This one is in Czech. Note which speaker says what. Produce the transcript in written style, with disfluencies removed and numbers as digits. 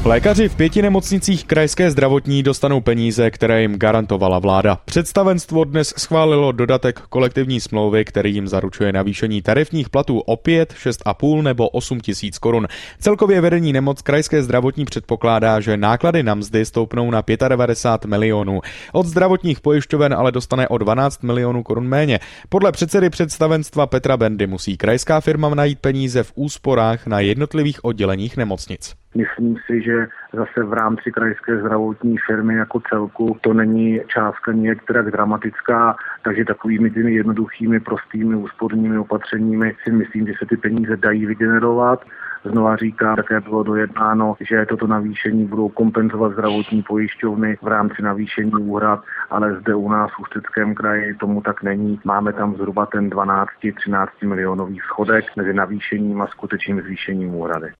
Speaker 1: Lékaři v 5 nemocnicích krajské zdravotní dostanou peníze, které jim garantovala vláda. Představenstvo dnes schválilo dodatek kolektivní smlouvy, který jim zaručuje navýšení tarifních platů o 5, 6,5 nebo 8 tisíc korun. Celkově vedení nemoc krajské zdravotní předpokládá, že náklady na mzdy stoupnou na 95 milionů. Od zdravotních pojišťoven ale dostane o 12 milionů korun méně. Podle předsedy představenstva Petra Bendy musí krajská firma najít peníze v úsporách na jednotlivých odděleních nemocnic.
Speaker 2: Myslím si, že zase v rámci krajské zdravotní firmy jako celku to není částka některak dramatická, takže takovými těmi jednoduchými, prostými úspornými opatřeními si myslím, že se ty peníze dají vygenerovat. Znova říkám, také bylo dojednáno, že toto navýšení budou kompenzovat zdravotní pojišťovny v rámci navýšení úhrad, ale zde u nás v Ústeckém kraji tomu tak není. Máme tam zhruba ten 12-13 milionový schodek mezi navýšením a skutečným zvýšením úhrady.